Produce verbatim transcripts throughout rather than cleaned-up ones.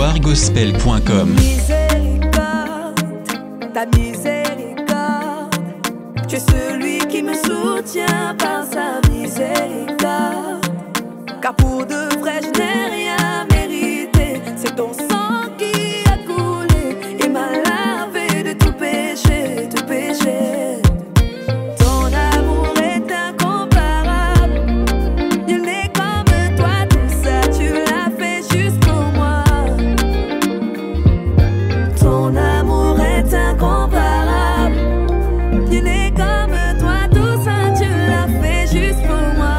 ivoire gospel point com. Miséricorde, ta miséricorde, tu es celui qui me soutient par sa miséricorde. Car pour de vrai je n'ai rien mérité, c'est ton sang qui a coulé et m'a lavé de tout péché, tout péché. Ton amour est incomparable, il n'est comme toi, tout ça tu l'as fait juste pour moi. Ton amour est incomparable, il n'est comme toi, tout ça tu l'as fait juste pour moi.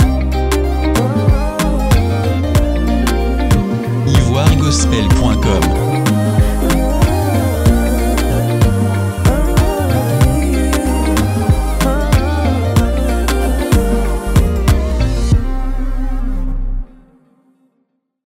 ivoire gospel point com.